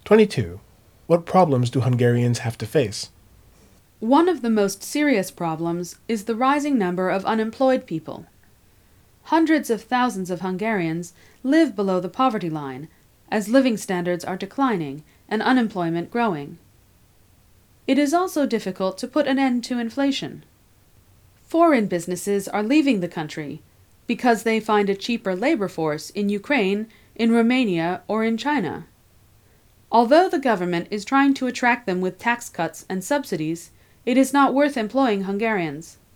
22. What problems do Hungarians have to face? One of the most serious problems is the rising number of unemployed people. Hundreds of thousands of Hungarians live below the poverty line, as living standards are declining and unemployment growing. It is also difficult to put an end to inflation. Foreign businesses are leaving the country because they find a cheaper labor force in Ukraine, in Romania, or in China. Although the government is trying to attract them with tax cuts and subsidies, it is not worth employing Hungarians.